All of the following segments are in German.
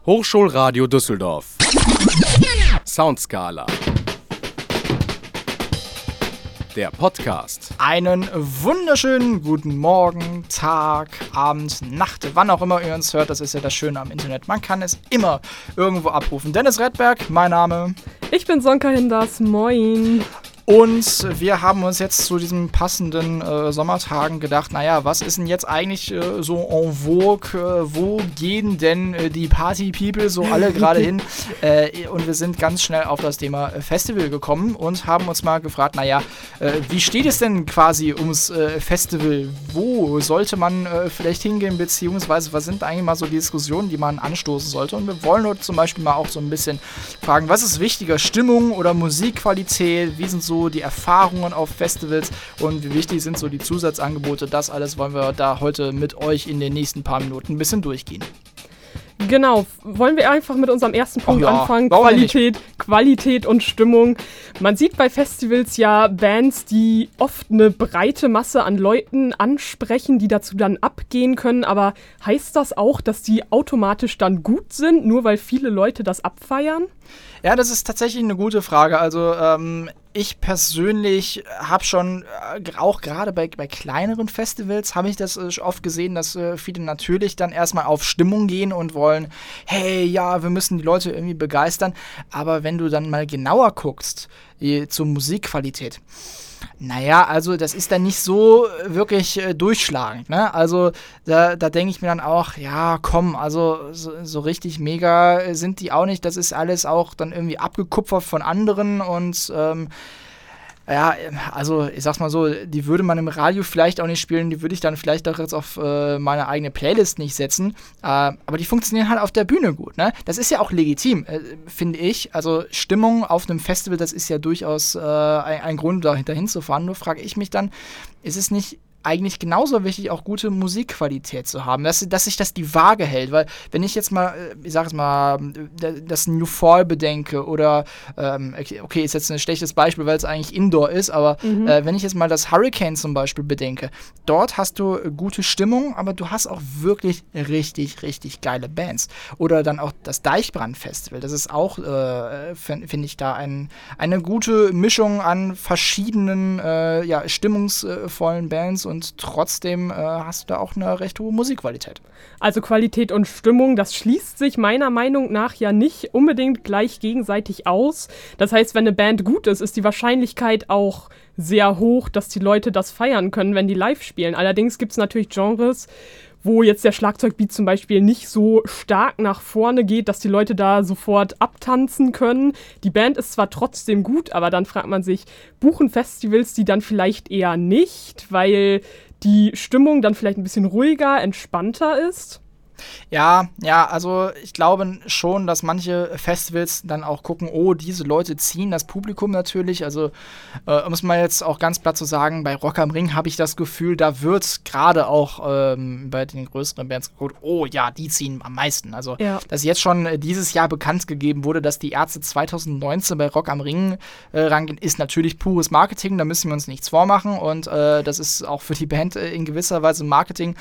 Hochschulradio Düsseldorf. Soundskala. Der Podcast. Einen wunderschönen guten Morgen, Tag, Abend, Nacht, wann auch immer ihr uns hört. Das ist ja das Schöne am Internet. Man kann es immer irgendwo abrufen. Dennis Redberg, mein Name. Ich bin Sonka Hinders, moin. Und wir haben uns jetzt zu diesen passenden Sommertagen gedacht, naja, was ist denn jetzt eigentlich so en vogue? Wo gehen denn die Party-People so alle gerade hin? Und wir sind ganz schnell auf das Thema Festival gekommen und haben uns mal gefragt, naja, wie steht es denn quasi ums Festival? Wo sollte man vielleicht hingehen, beziehungsweise was sind eigentlich mal so die Diskussionen, die man anstoßen sollte? Und wir wollen uns zum Beispiel mal auch so ein bisschen fragen, was ist wichtiger, Stimmung oder Musikqualität? Wie sind so die Erfahrungen auf Festivals und wie wichtig sind so die Zusatzangebote? Das alles wollen wir da heute mit euch in den nächsten paar Minuten ein bisschen durchgehen. Genau, wollen wir einfach mit unserem ersten Punkt anfangen? Warum Qualität und Stimmung. Man sieht bei Festivals ja Bands, die oft eine breite Masse an Leuten ansprechen, die dazu dann abgehen können, aber heißt das auch, dass die automatisch dann gut sind, nur weil viele Leute das abfeiern? Ja, das ist tatsächlich eine gute Frage. Also ich persönlich habe schon, auch gerade bei kleineren Festivals, habe ich das oft gesehen, dass viele natürlich dann erstmal auf Stimmung gehen und wollen, hey, ja, wir müssen die Leute irgendwie begeistern. Aber wenn du dann mal genauer guckst zur Musikqualität, naja, also das ist dann nicht so wirklich durchschlagend, ne? Also da denke ich mir dann auch, ja, komm, also so richtig mega sind die auch nicht. Das ist alles auch dann irgendwie abgekupfert von anderen und ja, also ich sag's mal so, die würde man im Radio vielleicht auch nicht spielen, die würde ich dann vielleicht auch jetzt auf meine eigene Playlist nicht setzen, aber die funktionieren halt auf der Bühne gut, ne? Das ist ja auch legitim, finde ich, also Stimmung auf einem Festival, das ist ja durchaus ein Grund, dahinter hinzufahren, nur frage ich mich dann, ist es nicht eigentlich genauso wichtig, auch gute Musikqualität zu haben, dass sich das die Waage hält, weil wenn ich jetzt mal, ich sag es mal, das New Fall bedenke oder, okay, ist jetzt ein schlechtes Beispiel, weil es eigentlich Indoor ist, aber wenn ich jetzt mal das Hurricane zum Beispiel bedenke, dort hast du gute Stimmung, aber du hast auch wirklich richtig, richtig geile Bands. Oder dann auch das Deichbrand-Festival, das ist auch, finde ich, da eine gute Mischung an verschiedenen, stimmungsvollen Bands und trotzdem hast du da auch eine recht hohe Musikqualität. Also Qualität und Stimmung, das schließt sich meiner Meinung nach ja nicht unbedingt gleich gegenseitig aus. Das heißt, wenn eine Band gut ist, ist die Wahrscheinlichkeit auch sehr hoch, dass die Leute das feiern können, wenn die live spielen. Allerdings gibt es natürlich Genres, wo jetzt der Schlagzeugbeat zum Beispiel nicht so stark nach vorne geht, dass die Leute da sofort abtanzen können. Die Band ist zwar trotzdem gut, aber dann fragt man sich, buchen Festivals die dann vielleicht eher nicht, weil die Stimmung dann vielleicht ein bisschen ruhiger, entspannter ist? Ja, also ich glaube schon, dass manche Festivals dann auch gucken, oh, diese Leute ziehen das Publikum natürlich, also um es mal jetzt auch ganz platt zu sagen, bei Rock am Ring habe ich das Gefühl, da wird gerade auch bei den größeren Bands geguckt, oh ja, die ziehen am meisten, also dass jetzt schon dieses Jahr bekannt gegeben wurde, dass die Ärzte 2019 bei Rock am Ring rangehen, ist natürlich pures Marketing, da müssen wir uns nichts vormachen und das ist auch für die Band in gewisser Weise Marketing,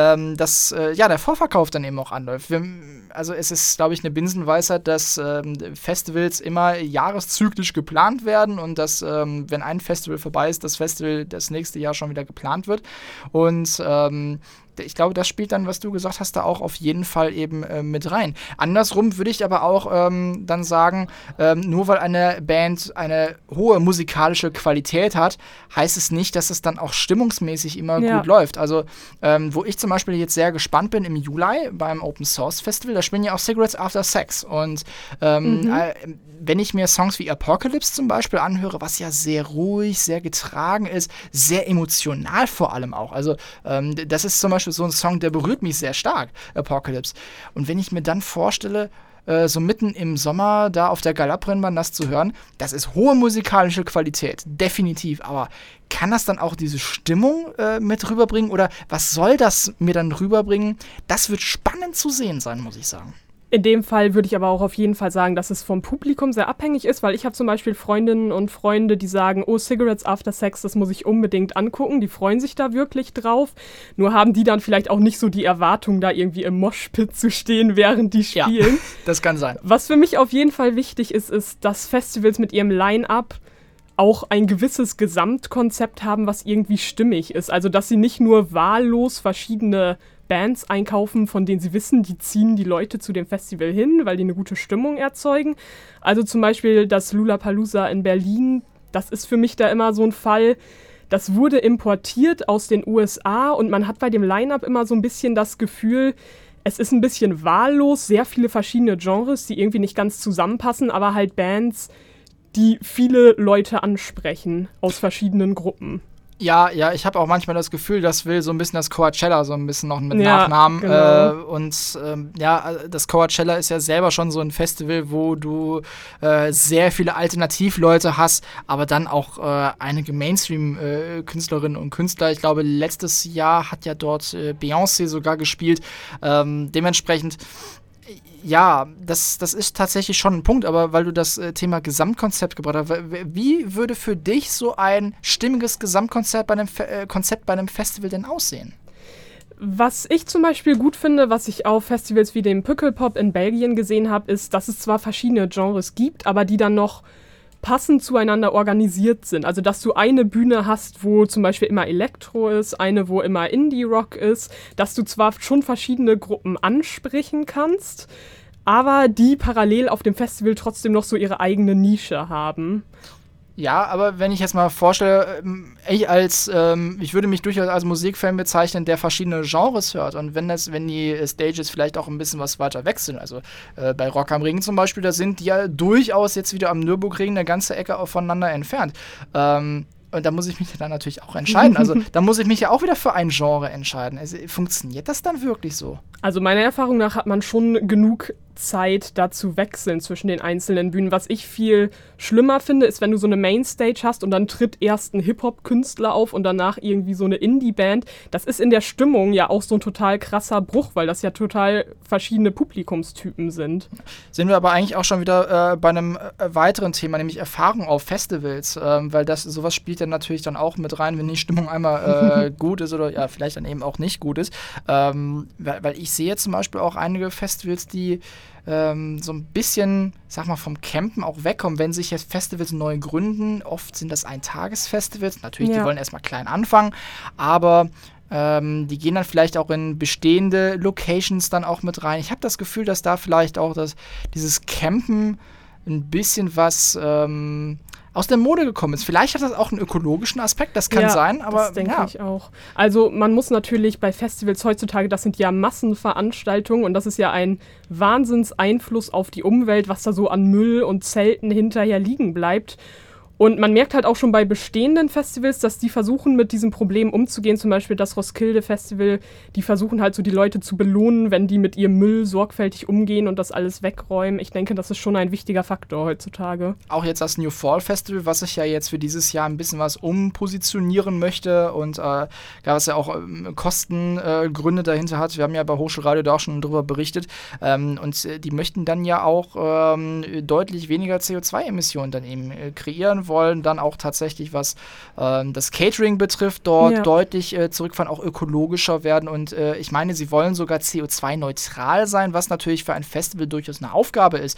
dass der Vorverkauf dann eben auch anläuft. Also es ist, glaube ich, eine Binsenweisheit, dass Festivals immer jahreszyklisch geplant werden und dass, wenn ein Festival vorbei ist, das Festival das nächste Jahr schon wieder geplant wird. Und ich glaube, das spielt dann, was du gesagt hast, da auch auf jeden Fall eben mit rein. Andersrum würde ich aber auch dann sagen, nur weil eine Band eine hohe musikalische Qualität hat, heißt es nicht, dass es dann auch stimmungsmäßig immer gut läuft. Also, wo ich zum Beispiel jetzt sehr gespannt bin, im Juli beim Open Source Festival, da spielen ja auch Cigarettes After Sex. Und wenn ich mir Songs wie Apocalypse zum Beispiel anhöre, was ja sehr ruhig, sehr getragen ist, sehr emotional vor allem auch. Also, das ist zum Beispiel so ein Song, der berührt mich sehr stark, Apocalypse. Und wenn ich mir dann vorstelle, so mitten im Sommer da auf der Galopp-Rennbahn das zu hören, das ist hohe musikalische Qualität, definitiv. Aber kann das dann auch diese Stimmung mit rüberbringen? Oder was soll das mir dann rüberbringen? Das wird spannend zu sehen sein, muss ich sagen. In dem Fall würde ich aber auch auf jeden Fall sagen, dass es vom Publikum sehr abhängig ist, weil ich habe zum Beispiel Freundinnen und Freunde, die sagen, oh, Cigarettes After Sex, das muss ich unbedingt angucken, die freuen sich da wirklich drauf, nur haben die dann vielleicht auch nicht so die Erwartung, da irgendwie im Moshpit zu stehen, während die spielen. Ja, das kann sein. Was für mich auf jeden Fall wichtig ist, dass Festivals mit ihrem Line-Up auch ein gewisses Gesamtkonzept haben, was irgendwie stimmig ist. Also, dass sie nicht nur wahllos verschiedene Bands einkaufen, von denen sie wissen, die ziehen die Leute zu dem Festival hin, weil die eine gute Stimmung erzeugen. Also zum Beispiel das Lollapalooza in Berlin, das ist für mich da immer so ein Fall, das wurde importiert aus den USA und man hat bei dem Line-Up immer so ein bisschen das Gefühl, es ist ein bisschen wahllos, sehr viele verschiedene Genres, die irgendwie nicht ganz zusammenpassen, aber halt Bands, die viele Leute ansprechen aus verschiedenen Gruppen. Ja, ich habe auch manchmal das Gefühl, das will so ein bisschen das Coachella so ein bisschen noch mit Ja, Nachnamen. genau. Das Coachella ist ja selber schon so ein Festival, wo du sehr viele Alternativleute hast, aber dann auch einige Mainstream-Künstlerinnen und Künstler. Ich glaube, letztes Jahr hat ja dort Beyoncé sogar gespielt. Dementsprechend ja, das ist tatsächlich schon ein Punkt, aber weil du das Thema Gesamtkonzept gebracht hast, wie würde für dich so ein stimmiges Gesamtkonzept bei einem Festival denn aussehen? Was ich zum Beispiel gut finde, was ich auf Festivals wie dem Pukkelpop in Belgien gesehen habe, ist, dass es zwar verschiedene Genres gibt, aber die dann noch passend zueinander organisiert sind. Also, dass du eine Bühne hast, wo zum Beispiel immer Elektro ist, eine, wo immer Indie-Rock ist, dass du zwar schon verschiedene Gruppen ansprechen kannst, aber die parallel auf dem Festival trotzdem noch so ihre eigene Nische haben. Ja, aber wenn ich jetzt mal vorstelle, ich würde mich durchaus als Musikfan bezeichnen, der verschiedene Genres hört. Und wenn die Stages vielleicht auch ein bisschen was weiter weg sind, also bei Rock am Ring zum Beispiel, da sind die ja durchaus jetzt wieder am Nürburgring eine ganze Ecke voneinander entfernt. Und da muss ich mich dann natürlich auch entscheiden. Also da muss ich mich ja auch wieder für ein Genre entscheiden. Also, funktioniert das dann wirklich so? Also meiner Erfahrung nach hat man schon genug Zeit, da zu wechseln zwischen den einzelnen Bühnen. Was ich viel schlimmer finde, ist, wenn du so eine Mainstage hast und dann tritt erst ein Hip-Hop-Künstler auf und danach irgendwie so eine Indie-Band. Das ist in der Stimmung ja auch so ein total krasser Bruch, weil das ja total verschiedene Publikumstypen sind. Sind wir aber eigentlich auch schon wieder bei einem weiteren Thema, nämlich Erfahrung auf Festivals, weil sowas spielt dann natürlich dann auch mit rein, wenn die Stimmung einmal gut ist oder ja, vielleicht dann eben auch nicht gut ist. Weil ich sehe zum Beispiel auch einige Festivals, die so ein bisschen, sag mal, vom Campen auch wegkommen, wenn sich jetzt Festivals neu gründen. Oft sind das Eintagesfestivals. Natürlich, die wollen erstmal klein anfangen, aber die gehen dann vielleicht auch in bestehende Locations dann auch mit rein. Ich habe das Gefühl, dass da vielleicht auch dieses Campen ein bisschen was aus der Mode gekommen ist. Vielleicht hat das auch einen ökologischen Aspekt, das kann sein, aber das denke ich auch. Also man muss natürlich bei Festivals heutzutage, das sind ja Massenveranstaltungen und das ist ja ein Wahnsinnseinfluss auf die Umwelt, was da so an Müll und Zelten hinterher liegen bleibt. Und man merkt halt auch schon bei bestehenden Festivals, dass die versuchen, mit diesem Problem umzugehen. Zum Beispiel das Roskilde-Festival, die versuchen halt so die Leute zu belohnen, wenn die mit ihrem Müll sorgfältig umgehen und das alles wegräumen. Ich denke, das ist schon ein wichtiger Faktor heutzutage. Auch jetzt das New Fall Festival, was sich ja jetzt für dieses Jahr ein bisschen was umpositionieren möchte und was ja auch Kostengründe dahinter hat. Wir haben ja bei Hochschulradio da auch schon drüber berichtet. Und die möchten dann ja auch deutlich weniger CO2-Emissionen dann eben kreieren wollen, dann auch tatsächlich, was das Catering betrifft, dort deutlich zurückfahren, auch ökologischer werden und ich meine, sie wollen sogar CO2-neutral sein, was natürlich für ein Festival durchaus eine Aufgabe ist.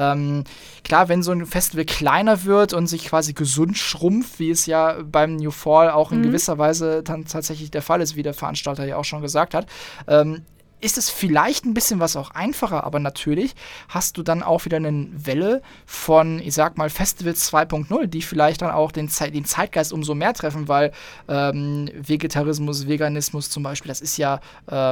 Klar, wenn so ein Festival kleiner wird und sich quasi gesund schrumpft, wie es ja beim New Fall auch in gewisser Weise dann tatsächlich der Fall ist, wie der Veranstalter ja auch schon gesagt hat, ist es vielleicht ein bisschen was auch einfacher, aber natürlich hast du dann auch wieder eine Welle von, ich sag mal, Festivals 2.0, die vielleicht dann auch den Zeitgeist umso mehr treffen, weil Vegetarismus, Veganismus zum Beispiel, das ist ja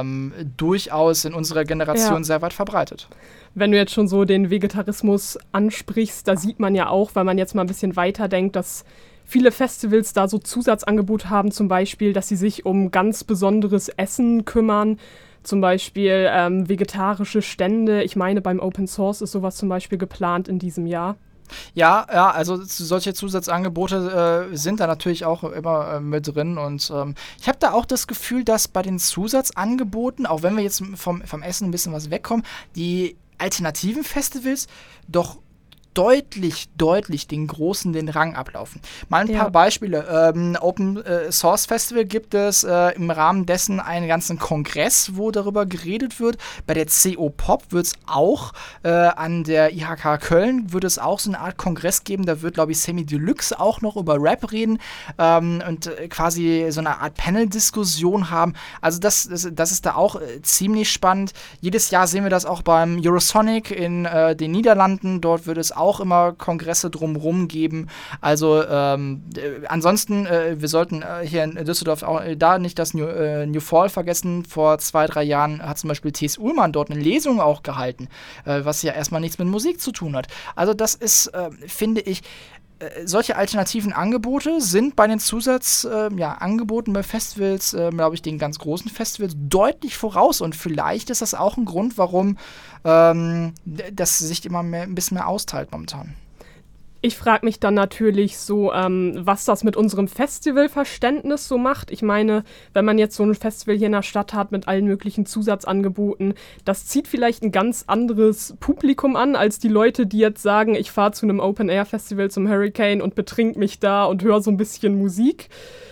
durchaus in unserer Generation sehr weit verbreitet. Wenn du jetzt schon so den Vegetarismus ansprichst, da sieht man ja auch, weil man jetzt mal ein bisschen weiterdenkt, dass viele Festivals da so Zusatzangebote haben, zum Beispiel, dass sie sich um ganz besonderes Essen kümmern, zum Beispiel vegetarische Stände. Ich meine, beim Open Source ist sowas zum Beispiel geplant in diesem Jahr. Ja, also solche Zusatzangebote sind da natürlich auch immer mit drin und ich habe da auch das Gefühl, dass bei den Zusatzangeboten, auch wenn wir jetzt vom Essen ein bisschen was wegkommen, die alternativen Festivals doch deutlich den Rang ablaufen. Mal ein paar Beispiele. Open Source Festival gibt es im Rahmen dessen einen ganzen Kongress, wo darüber geredet wird. Bei der CO Pop wird es auch, an der IHK Köln wird es auch so eine Art Kongress geben. Da wird, glaube ich, Semi Deluxe auch noch über Rap reden und quasi so eine Art Panel-Diskussion haben. Also das ist da auch ziemlich spannend. Jedes Jahr sehen wir das auch beim Eurosonic in den Niederlanden. Dort wird es auch immer Kongresse drumherum geben. Also ansonsten, wir sollten hier in Düsseldorf auch da nicht das New Fall vergessen. Vor 2-3 Jahren hat zum Beispiel T.S. Ullmann dort eine Lesung auch gehalten, was ja erstmal nichts mit Musik zu tun hat. Also das ist, finde ich, solche alternativen Angebote sind bei den Zusatzangeboten bei Festivals, glaube ich, den ganz großen Festivals deutlich voraus. Und vielleicht ist das auch ein Grund, warum das sich immer ein bisschen mehr austeilt momentan. Ich frage mich dann natürlich so, was das mit unserem Festivalverständnis so macht. Ich meine, wenn man jetzt so ein Festival hier in der Stadt hat mit allen möglichen Zusatzangeboten, das zieht vielleicht ein ganz anderes Publikum an, als die Leute, die jetzt sagen, ich fahre zu einem Open-Air-Festival zum Hurricane und betrink mich da und höre so ein bisschen Musik.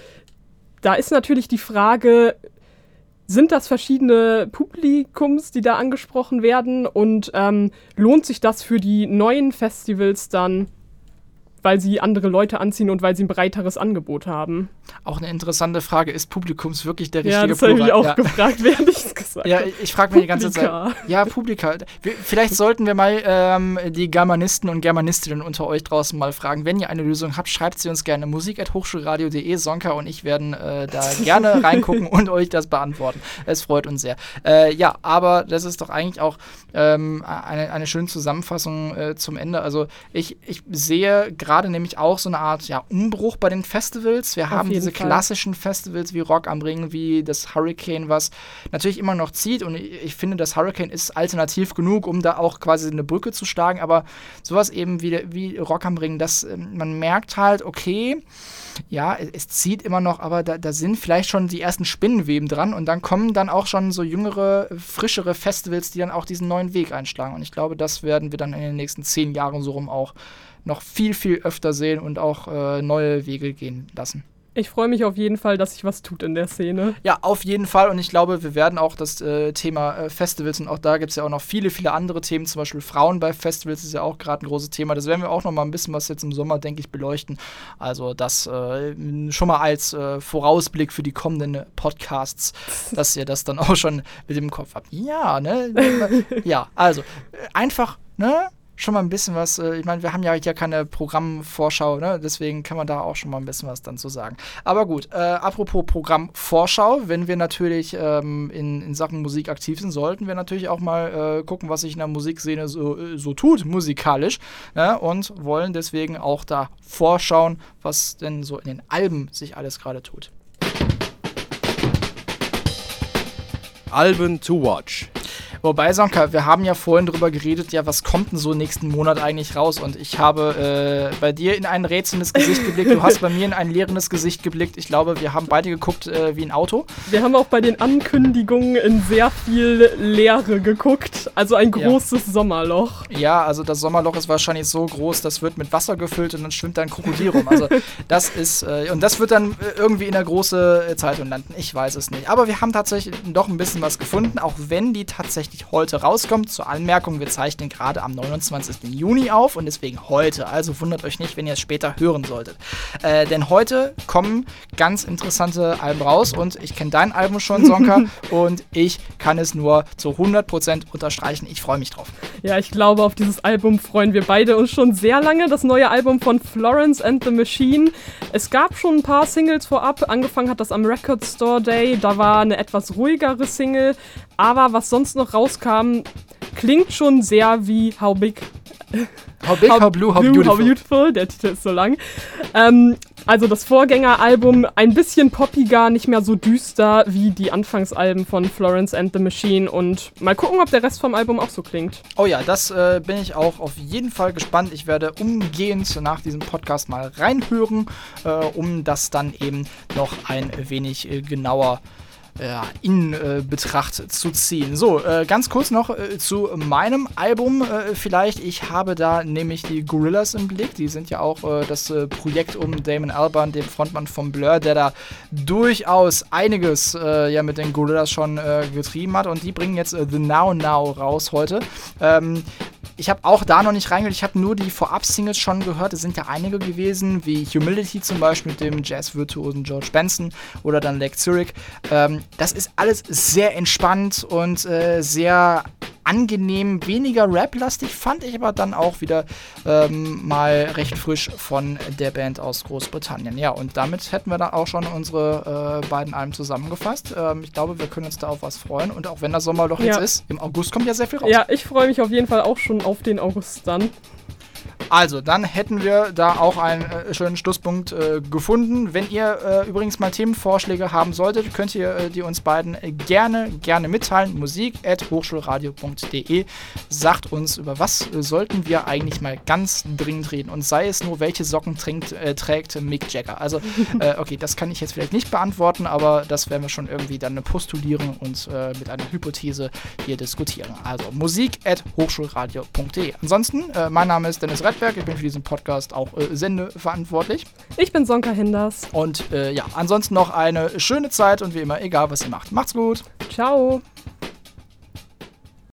Da ist natürlich die Frage, sind das verschiedene Publikums, die da angesprochen werden, und lohnt sich das für die neuen Festivals dann, weil sie andere Leute anziehen und weil sie ein breiteres Angebot haben? Auch eine interessante Frage, ist Publikums wirklich der richtige Plural? Ja, das habe ich auch gefragt, während ich es gesagt habe. Ja, ich frage mich die ganze Zeit. Ja, Publika. Vielleicht sollten wir mal die Germanisten und Germanistinnen unter euch draußen mal fragen. Wenn ihr eine Lösung habt, schreibt sie uns gerne. musik@hochschulradio.de. Sonka und ich werden da gerne reingucken und euch das beantworten. Es freut uns sehr. Ja, aber das ist doch eigentlich auch eine schöne Zusammenfassung zum Ende. Also ich sehe gerade nämlich auch so eine Art Umbruch bei den Festivals. Wir haben diese klassischen Festivals wie Rock am Ring, wie das Hurricane, was natürlich immer noch zieht, und ich finde, das Hurricane ist alternativ genug, um da auch quasi eine Brücke zu schlagen, aber sowas eben wie Rock am Ring, man merkt halt, okay, ja, es zieht immer noch, aber da sind vielleicht schon die ersten Spinnenweben dran, und dann kommen dann auch schon so jüngere, frischere Festivals, die dann auch diesen neuen Weg einschlagen, und ich glaube, das werden wir dann in den nächsten 10 Jahren so rum auch noch viel öfter sehen und auch neue Wege gehen lassen. Ich freue mich auf jeden Fall, dass sich was tut in der Szene. Ja, auf jeden Fall. Und ich glaube, wir werden auch das Thema Festivals, und auch da gibt es ja auch noch viele andere Themen, zum Beispiel Frauen bei Festivals ist ja auch gerade ein großes Thema. Das werden wir auch noch mal ein bisschen was jetzt im Sommer, denke ich, beleuchten. Also das schon mal als Vorausblick für die kommenden Podcasts, dass ihr das dann auch schon mit im Kopf habt. Ja, ne? Ja, also einfach, ne? Schon mal ein bisschen was, ich meine, wir haben ja hier keine Programmvorschau, ne? Deswegen kann man da auch schon mal ein bisschen was dann zu sagen. Aber gut, apropos Programmvorschau, wenn wir natürlich in Sachen Musik aktiv sind, sollten wir natürlich auch mal gucken, was sich in der Musikszene so tut, musikalisch, ne? Und wollen deswegen auch da vorschauen, was denn so in den Alben sich alles gerade tut. Alben to watch. Wobei, Sonka, wir haben ja vorhin drüber geredet, ja, was kommt denn so nächsten Monat eigentlich raus? Und ich habe bei dir in ein rätselndes Gesicht geblickt, du hast bei mir in ein leerendes Gesicht geblickt. Ich glaube, wir haben beide geguckt wie ein Auto. Wir haben auch bei den Ankündigungen in sehr viel Leere geguckt, also ein großes Sommerloch. Ja, also das Sommerloch ist wahrscheinlich so groß, das wird mit Wasser gefüllt und dann schwimmt da ein Krokodil rum. Also das ist, und das wird dann irgendwie in der großen Zeitung landen. Ich weiß es nicht. Aber wir haben tatsächlich doch ein bisschen was gefunden, auch wenn die tatsächlich heute rauskommt. Zur Anmerkung, wir zeichnen gerade am 29. Juni auf und deswegen heute. Also wundert euch nicht, wenn ihr es später hören solltet. Denn heute kommen ganz interessante Alben raus und ich kenne dein Album schon, Sonka, und ich kann es nur zu 100% unterstreichen. Ich freue mich drauf. Ja, ich glaube, auf dieses Album freuen wir beide uns schon sehr lange. Das neue Album von Florence and the Machine. Es gab schon ein paar Singles vorab. Angefangen hat das am Record Store Day. Da war eine etwas ruhigere Single. Aber was sonst noch rauskam, klingt schon sehr wie How Big, How Blue, How Beautiful. Der Titel ist so lang. Also das Vorgängeralbum ein bisschen poppiger, nicht mehr so düster wie die Anfangsalben von Florence and the Machine. Und mal gucken, ob der Rest vom Album auch so klingt. Oh ja, das bin ich auch auf jeden Fall gespannt. Ich werde umgehend nach diesem Podcast mal reinhören, um das dann eben noch ein wenig genauer in Betracht zu ziehen. So, ganz kurz noch zu meinem Album vielleicht. Ich habe da nämlich die Gorillaz im Blick. Die sind ja auch das Projekt um Damon Albarn, dem Frontmann von Blur, der da durchaus einiges mit den Gorillaz schon getrieben hat. Und die bringen jetzt The Now Now raus heute. Ich habe auch da noch nicht reingehört. Ich habe nur die Vorab-Singles schon gehört. Es sind ja einige gewesen, wie Humility zum Beispiel mit dem Jazz-Virtuosen George Benson oder dann Lake Zurich. Das ist alles sehr entspannt und sehr angenehm, weniger Rap-lastig, fand ich aber dann auch wieder mal recht frisch von der Band aus Großbritannien. Ja, und damit hätten wir dann auch schon unsere beiden Alben zusammengefasst. Ich glaube, wir können uns da auf was freuen. Und auch wenn der Sommer doch jetzt ist, im August kommt ja sehr viel raus. Ja, ich freue mich auf jeden Fall auch schon auf den August dann. Also, dann hätten wir da auch einen schönen Schlusspunkt gefunden. Wenn ihr übrigens mal Themenvorschläge haben solltet, könnt ihr die uns beiden gerne mitteilen. musik@hochschulradio.de. Sagt uns, über was sollten wir eigentlich mal ganz dringend reden. Und sei es nur, welche Socken trägt Mick Jagger. Also, okay, das kann ich jetzt vielleicht nicht beantworten, aber das werden wir schon irgendwie dann postulieren und mit einer Hypothese hier diskutieren. Also, musik@hochschulradio.de. Ansonsten, mein Name ist Dennis Redberg. Ich bin für diesen Podcast auch sendeverantwortlich. Ich bin Sonka Hinders. Und ansonsten noch eine schöne Zeit und wie immer, egal was ihr macht. Macht's gut. Ciao.